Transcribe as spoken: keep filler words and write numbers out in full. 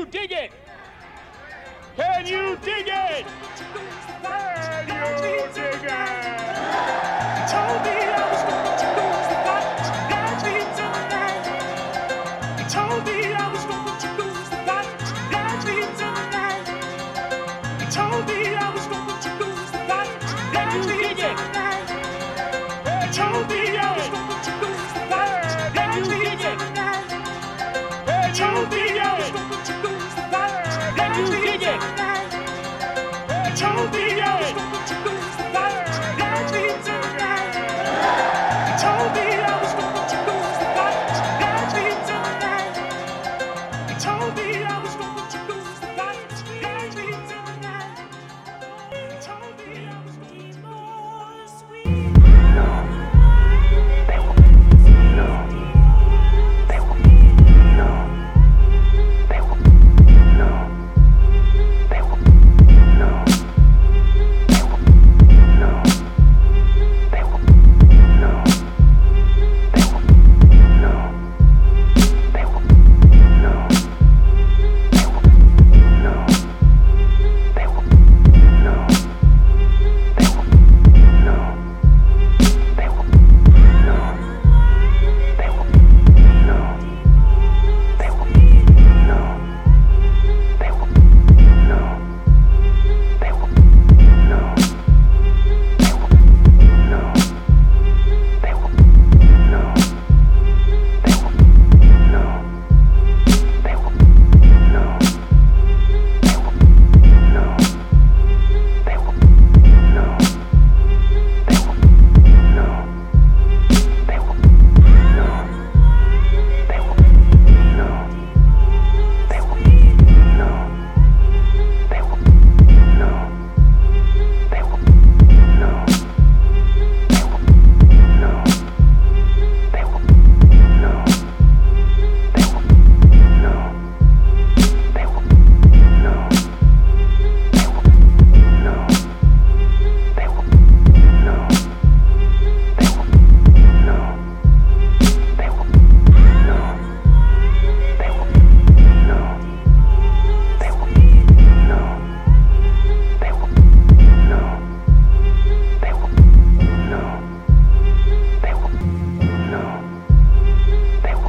dig it? Can you dig it? Can you dig it? Told me I was going to lose the fight. That's me tonight. He told me I was going to lose the fight. That's me tonight. He told me I was going to lose the fight. That's me tonight. He told me I was going to lose the fight. That's me tonight. He told me I was going to lose the fight. That's me tonight. He told me